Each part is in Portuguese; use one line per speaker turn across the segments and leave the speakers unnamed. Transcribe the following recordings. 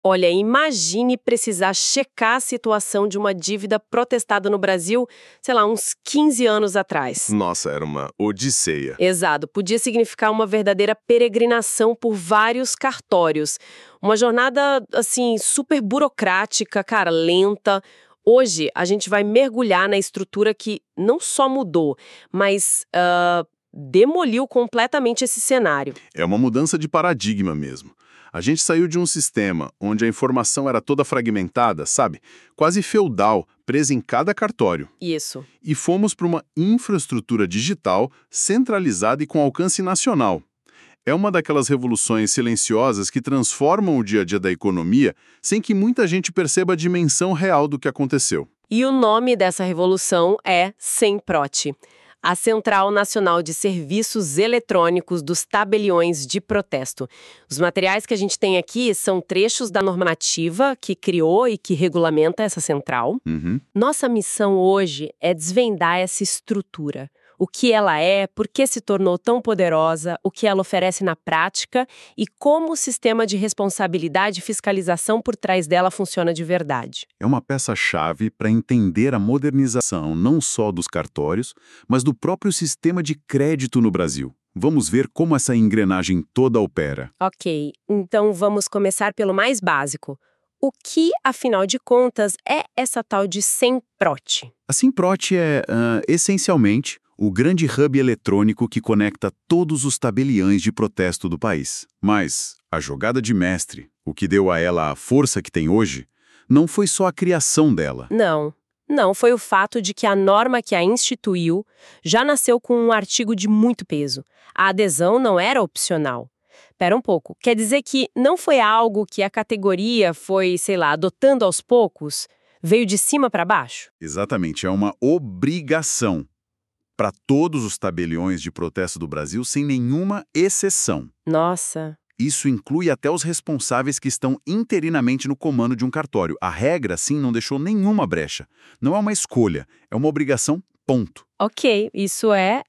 Olha, imagine precisar checar a situação de uma dívida protestada no Brasil, sei lá, uns 15 anos atrás.
Nossa, era uma odisseia.
Exato, podia significar uma verdadeira peregrinação por vários cartórios. Uma jornada, assim, super burocrática, cara, lenta. Hoje, a gente vai mergulhar na estrutura que não só mudou, mas demoliu completamente esse cenário.
É uma mudança de paradigma mesmo. A gente saiu de um sistema onde a informação era toda fragmentada, sabe? Quase feudal, presa em cada cartório.
Isso.
E fomos para uma infraestrutura digital centralizada e com alcance nacional. É uma daquelas revoluções silenciosas que transformam o dia a dia da economia sem que muita gente perceba a dimensão real do que aconteceu.
E o nome dessa revolução é SEMPROT, a Central Nacional de Serviços Eletrônicos dos Tabeliões de Protesto. Os materiais que a gente tem aqui são trechos da normativa que criou e que regulamenta essa central. Nossa missão hoje é desvendar essa estrutura. O que ela é, por que se tornou tão poderosa, o que ela oferece na prática e como o sistema de responsabilidade e fiscalização por trás dela funciona de verdade.
É uma peça-chave para entender a modernização não só dos cartórios, mas do próprio sistema de crédito no Brasil. Vamos ver como essa engrenagem toda opera.
Ok, então vamos começar pelo mais básico. O que, afinal de contas, é essa tal de SEMPROT?
A SEMPROT é, essencialmente, o grande hub eletrônico que conecta todos os tabeliães de protesto do país. Mas a jogada de mestre, o que deu a ela a força que tem hoje, não foi só a criação dela.
Não, foi o fato de que a norma que a instituiu já nasceu com um artigo de muito peso. A adesão não era opcional. Pera um pouco, quer dizer que não foi algo que a categoria foi, sei lá, adotando aos poucos? Veio de cima para baixo?
Exatamente, é uma obrigação para todos os tabeliões de protesto do Brasil, sem nenhuma exceção.
Nossa.
Isso inclui até os responsáveis que estão interinamente no comando de um cartório. A regra, sim, não deixou nenhuma brecha. Não é uma escolha, é uma obrigação, ponto.
Ok, isso é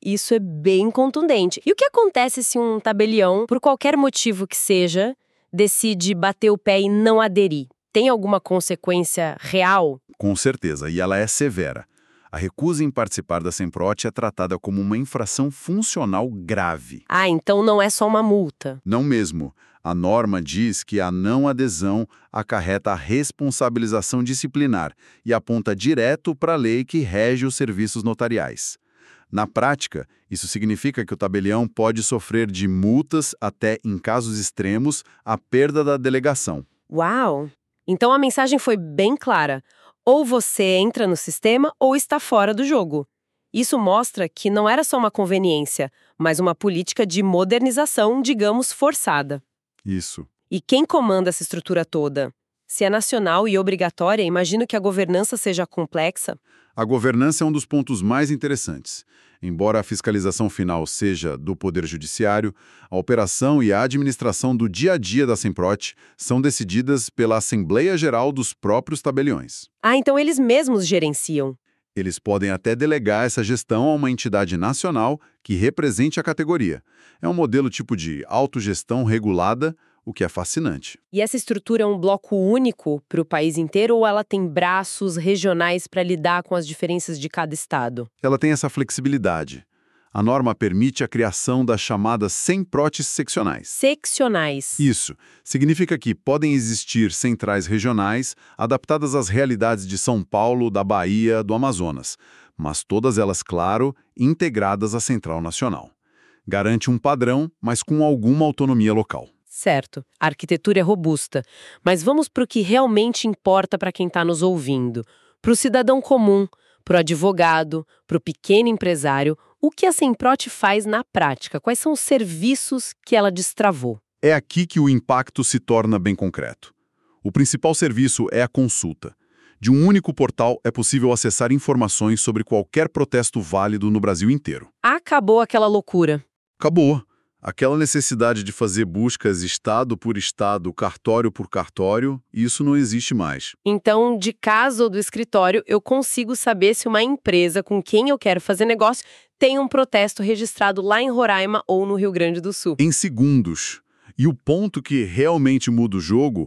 bem contundente. E o que acontece se um tabelião, por qualquer motivo que seja, decide bater o pé e não aderir? Tem alguma consequência real?
Com certeza, e ela é severa. A recusa em participar da SEMPROT é tratada como uma infração funcional grave.
Ah, então não é só uma multa.
Não mesmo. A norma diz que a não adesão acarreta a responsabilização disciplinar e aponta direto para a lei que rege os serviços notariais. Na prática, isso significa que o tabelião pode sofrer de multas até, em casos extremos, a perda da delegação.
Uau! Então a mensagem foi bem clara. Ou você entra no sistema ou está fora do jogo. Isso mostra que não era só uma conveniência, mas uma política de modernização, digamos, forçada.
Isso.
E quem comanda essa estrutura toda? Se é nacional e obrigatória, imagino que a governança seja complexa.
A governança é um dos pontos mais interessantes. Embora a fiscalização final seja do Poder Judiciário, a operação e a administração do dia a dia da SEMPROT são decididas pela Assembleia Geral dos próprios tabeliões.
Ah, então eles mesmos gerenciam.
Eles podem até delegar essa gestão a uma entidade nacional que represente a categoria. É um modelo tipo de autogestão regulada, o que é fascinante.
E essa estrutura é um bloco único para o país inteiro ou ela tem braços regionais para lidar com as diferenças de cada estado?
Ela tem essa flexibilidade. A norma permite a criação das chamadas SEMPROTs seccionais.
Seccionais.
Isso. Significa que podem existir centrais regionais adaptadas às realidades de São Paulo, da Bahia, do Amazonas, mas todas elas, claro, integradas à central nacional. Garante um padrão, mas com alguma autonomia local.
Certo, a arquitetura é robusta, mas vamos para o que realmente importa para quem está nos ouvindo. Para o cidadão comum, para o advogado, para o pequeno empresário, o que a SEMPROT faz na prática? Quais são os serviços que ela destravou?
É aqui que o impacto se torna bem concreto. O principal serviço é a consulta. De um único portal é possível acessar informações sobre qualquer protesto válido no Brasil inteiro.
Acabou aquela loucura.
Acabou. Aquela necessidade de fazer buscas estado por estado, cartório por cartório, isso não existe mais.
Então, de casa ou do escritório, eu consigo saber se uma empresa com quem eu quero fazer negócio tem um protesto registrado lá em Roraima ou no Rio Grande do Sul.
Em segundos. E o ponto que realmente muda o jogo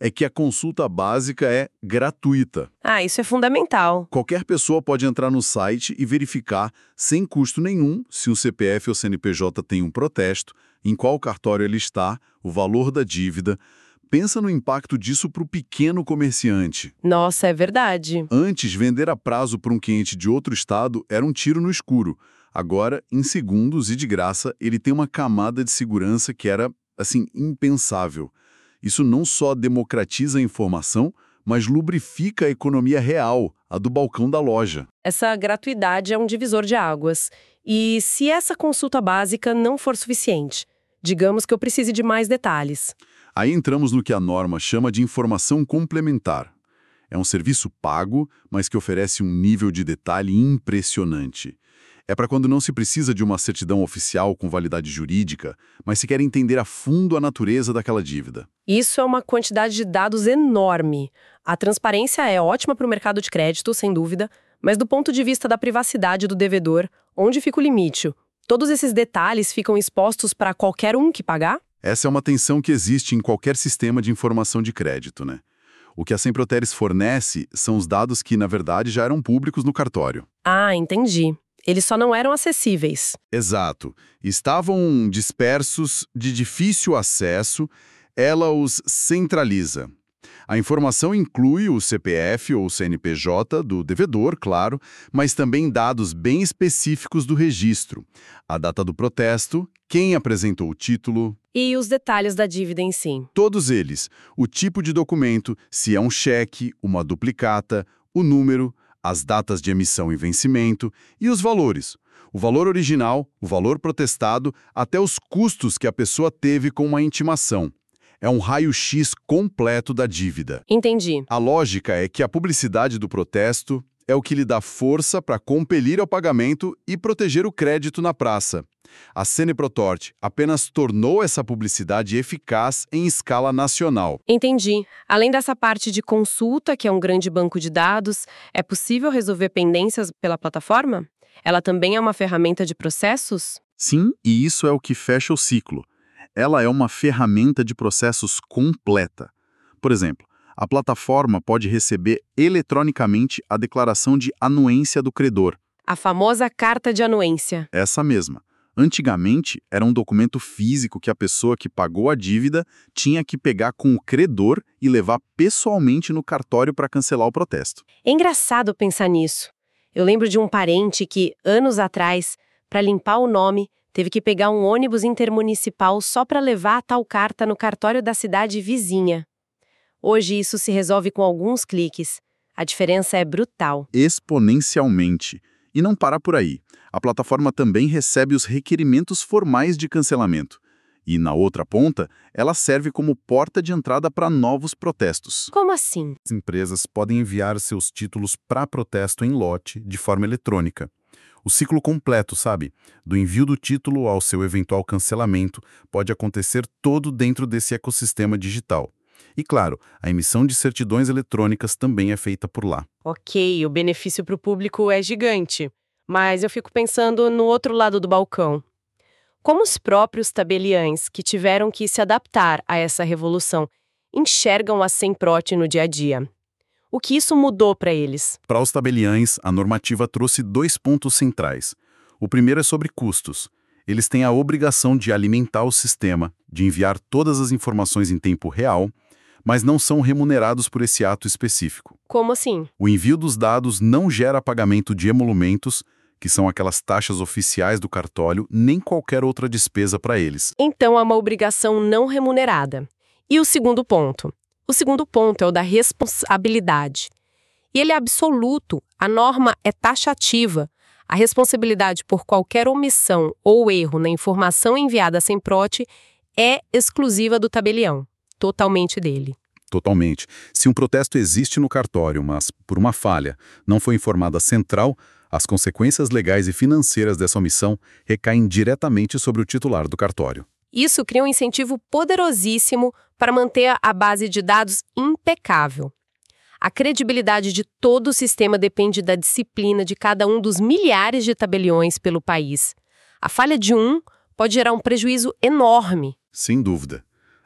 é que a consulta básica é gratuita.
Ah, isso é fundamental.
Qualquer pessoa pode entrar no site e verificar, sem custo nenhum, se o CPF ou CNPJ tem um protesto, em qual cartório ele está, o valor da dívida. Pensa no impacto disso para o pequeno comerciante.
Nossa, é verdade.
Antes, vender a prazo para um cliente de outro estado era um tiro no escuro. Agora, em segundos e de graça, ele tem uma camada de segurança que era, assim, impensável. Isso não só democratiza a informação, mas lubrifica a economia real, a do balcão da loja.
Essa gratuidade é um divisor de águas. E se essa consulta básica não for suficiente? Digamos que eu precise de mais detalhes.
Aí entramos no que a norma chama de informação complementar. É um serviço pago, mas que oferece um nível de detalhe impressionante. É para quando não se precisa de uma certidão oficial com validade jurídica, mas se quer entender a fundo a natureza daquela dívida.
Isso é uma quantidade de dados enorme. A transparência é ótima para o mercado de crédito, sem dúvida, mas do ponto de vista da privacidade do devedor, onde fica o limite? Todos esses detalhes ficam expostos para qualquer um que pagar?
Essa é uma tensão que existe em qualquer sistema de informação de crédito, né? O que a Semproteres fornece são os dados que, na verdade, já eram públicos no cartório.
Ah, entendi. Eles só não eram acessíveis.
Exato. Estavam dispersos, de difícil acesso, ela os centraliza. A informação inclui o CPF ou CNPJ do devedor, claro, mas também dados bem específicos do registro. A data do protesto, quem apresentou o título...
E os detalhes da dívida em si.
Todos eles. O tipo de documento, se é um cheque, uma duplicata, o número, as datas de emissão e vencimento e os valores. O valor original, o valor protestado, até os custos que a pessoa teve com a intimação. É um raio-x completo da dívida.
Entendi.
A lógica é que a publicidade do protesto é o que lhe dá força para compelir ao pagamento e proteger o crédito na praça. A Ceneprotort apenas tornou essa publicidade eficaz em escala nacional.
Entendi. Além dessa parte de consulta, que é um grande banco de dados, é possível resolver pendências pela plataforma? Ela também é uma ferramenta de processos?
Sim, e isso é o que fecha o ciclo. Ela é uma ferramenta de processos completa. Por exemplo, a plataforma pode receber eletronicamente a declaração de anuência do credor.
A famosa carta de anuência.
Essa mesma. Antigamente, era um documento físico que a pessoa que pagou a dívida tinha que pegar com o credor e levar pessoalmente no cartório para cancelar o protesto.
É engraçado pensar nisso. Eu lembro de um parente que, anos atrás, para limpar o nome, teve que pegar um ônibus intermunicipal só para levar a tal carta no cartório da cidade vizinha. Hoje isso se resolve com alguns cliques. A diferença é brutal.
Exponencialmente. E não para por aí. A plataforma também recebe os requerimentos formais de cancelamento. E, na outra ponta, ela serve como porta de entrada para novos protestos.
Como assim?
As empresas podem enviar seus títulos para protesto em lote de forma eletrônica. O ciclo completo, sabe? Do envio do título ao seu eventual cancelamento pode acontecer todo dentro desse ecossistema digital. E, claro, a emissão de certidões eletrônicas também é feita por lá.
Ok, o benefício para o público é gigante. Mas eu fico pensando no outro lado do balcão. Como os próprios tabeliães, que tiveram que se adaptar a essa revolução, enxergam a Semprot no dia a dia? O que isso mudou para eles?
Para os tabeliães, a normativa trouxe 2 pontos centrais. O primeiro é sobre custos. Eles têm a obrigação de alimentar o sistema, de enviar todas as informações em tempo real, mas não são remunerados por esse ato específico.
Como assim?
O envio dos dados não gera pagamento de emolumentos, que são aquelas taxas oficiais do cartório, nem qualquer outra despesa para eles.
Então, é uma obrigação não remunerada. E o segundo ponto? O segundo ponto é o da responsabilidade. E ele é absoluto, a norma é taxativa. A responsabilidade por qualquer omissão ou erro na informação enviada à Semprot é exclusiva do tabelião, totalmente dele.
Totalmente. Se um protesto existe no cartório, mas, por uma falha, não foi informada a central, as consequências legais e financeiras dessa omissão recaem diretamente sobre o titular do cartório.
Isso cria um incentivo poderosíssimo para manter a base de dados impecável. A credibilidade de todo o sistema depende da disciplina de cada um dos milhares de tabeliões pelo país. A falha de um pode gerar um prejuízo enorme.
Sem dúvida.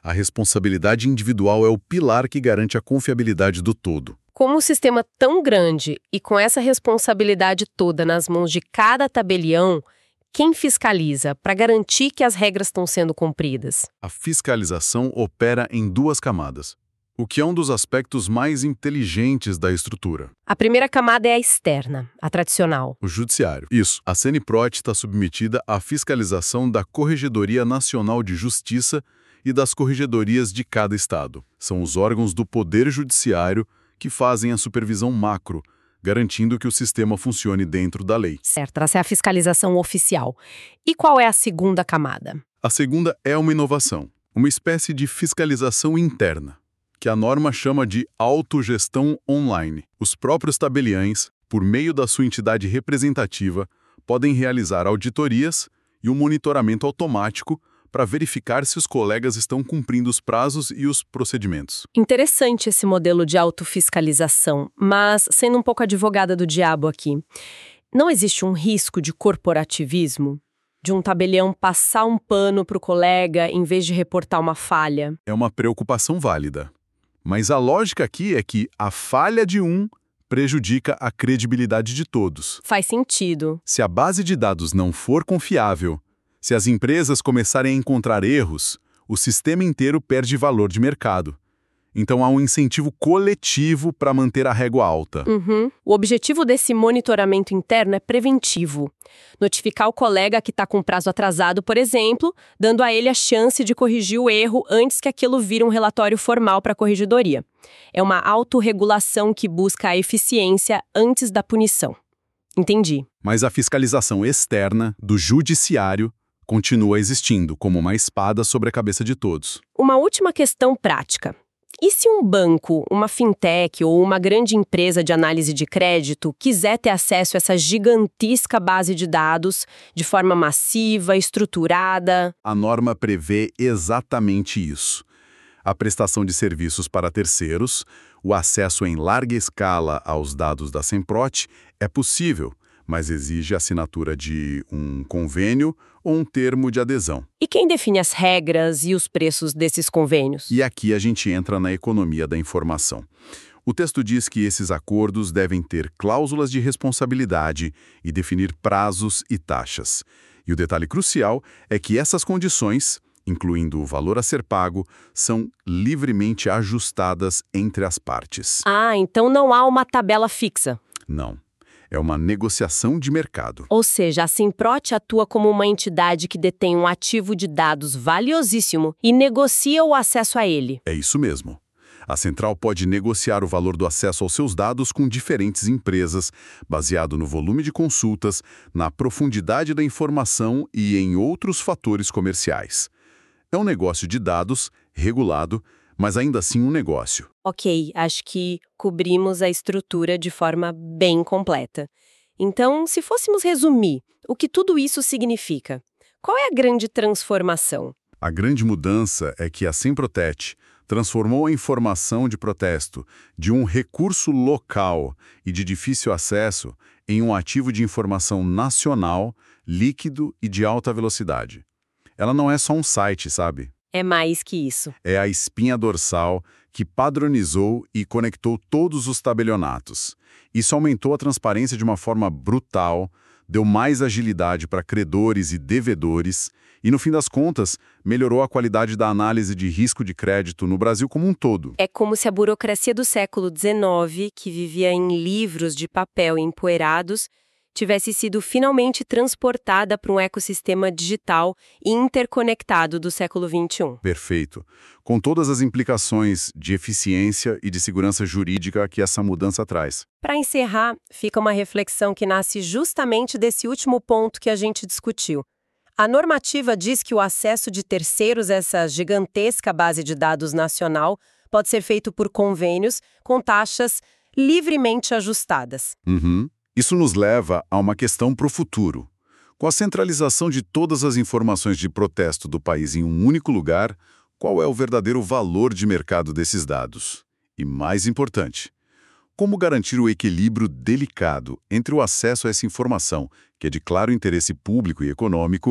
A responsabilidade individual é o pilar que garante a confiabilidade do todo.
Com um sistema tão grande e com essa responsabilidade toda nas mãos de cada tabelião, quem fiscaliza para garantir que as regras estão sendo cumpridas?
A fiscalização opera em duas camadas, o que é um dos aspectos mais inteligentes da estrutura.
A primeira camada é a externa, a tradicional.
O Judiciário. Isso. A CNPROT está submetida à fiscalização da Corregedoria Nacional de Justiça e das corregedorias de cada estado. São os órgãos do Poder Judiciário que fazem a supervisão macro, garantindo que o sistema funcione dentro da lei.
Certo, essa é a fiscalização oficial. E qual é a segunda camada?
A segunda é uma inovação, uma espécie de fiscalização interna, que a norma chama de autogestão online. Os próprios tabeliães, por meio da sua entidade representativa, podem realizar auditorias e um monitoramento automático para verificar se os colegas estão cumprindo os prazos e os procedimentos.
Interessante esse modelo de autofiscalização, mas sendo um pouco advogada do diabo aqui, não existe um risco de corporativismo? De um tabelião passar um pano para o colega em vez de reportar uma falha?
É uma preocupação válida. Mas a lógica aqui é que a falha de um prejudica a credibilidade de todos.
Faz sentido.
Se a base de dados não for confiável, se as empresas começarem a encontrar erros, o sistema inteiro perde valor de mercado. Então há um incentivo coletivo para manter a régua alta.
O objetivo desse monitoramento interno é preventivo. Notificar o colega que está com prazo atrasado, por exemplo, dando a ele a chance de corrigir o erro antes que aquilo vire um relatório formal para a corregedoria. É uma autorregulação que busca a eficiência antes da punição. Entendi.
Mas a fiscalização externa do judiciário continua existindo como uma espada sobre a cabeça de todos.
Uma última questão prática. E se um banco, uma fintech ou uma grande empresa de análise de crédito quiser ter acesso a essa gigantesca base de dados de forma massiva, estruturada?
A norma prevê exatamente isso. A prestação de serviços para terceiros, o acesso em larga escala aos dados da CNPROT é possível, mas exige a assinatura de um convênio ou um termo de adesão.
E quem define as regras e os preços desses convênios?
E aqui a gente entra na economia da informação. O texto diz que esses acordos devem ter cláusulas de responsabilidade e definir prazos e taxas. E o detalhe crucial é que essas condições, incluindo o valor a ser pago, são livremente ajustadas entre as partes.
Ah, então não há uma tabela fixa.
Não. É uma negociação de mercado.
Ou seja, a CNPROT atua como uma entidade que detém um ativo de dados valiosíssimo e negocia o acesso a ele.
É isso mesmo. A central pode negociar o valor do acesso aos seus dados com diferentes empresas, baseado no volume de consultas, na profundidade da informação e em outros fatores comerciais. É um negócio de dados, regulado, mas ainda assim um negócio.
Ok, acho que cobrimos a estrutura de forma bem completa. Então, se fôssemos resumir o que tudo isso significa, qual é a grande transformação?
A grande mudança é que a Semprotet transformou a informação de protesto de um recurso local e de difícil acesso em um ativo de informação nacional, líquido e de alta velocidade. Ela não é só um site, sabe?
É mais que isso.
É a espinha dorsal que padronizou e conectou todos os tabelionatos. Isso aumentou a transparência de uma forma brutal, deu mais agilidade para credores e devedores e, no fim das contas, melhorou a qualidade da análise de risco de crédito no Brasil como um todo.
É como se a burocracia do século XIX, que vivia em livros de papel empoeirados, tivesse sido finalmente transportada para um ecossistema digital e interconectado do século XXI.
Perfeito. Com todas as implicações de eficiência e de segurança jurídica que essa mudança traz.
Para encerrar, fica uma reflexão que nasce justamente desse último ponto que a gente discutiu. A normativa diz que o acesso de terceiros a essa gigantesca base de dados nacional pode ser feito por convênios com taxas livremente ajustadas.
Isso nos leva a uma questão para o futuro. Com a centralização de todas as informações de protesto do país em um único lugar, qual é o verdadeiro valor de mercado desses dados? E mais importante, como garantir o equilíbrio delicado entre o acesso a essa informação, que é de claro interesse público e econômico,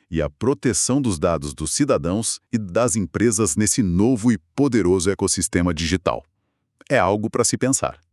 e a proteção dos dados dos cidadãos e das empresas nesse novo e poderoso ecossistema digital. É algo para se pensar.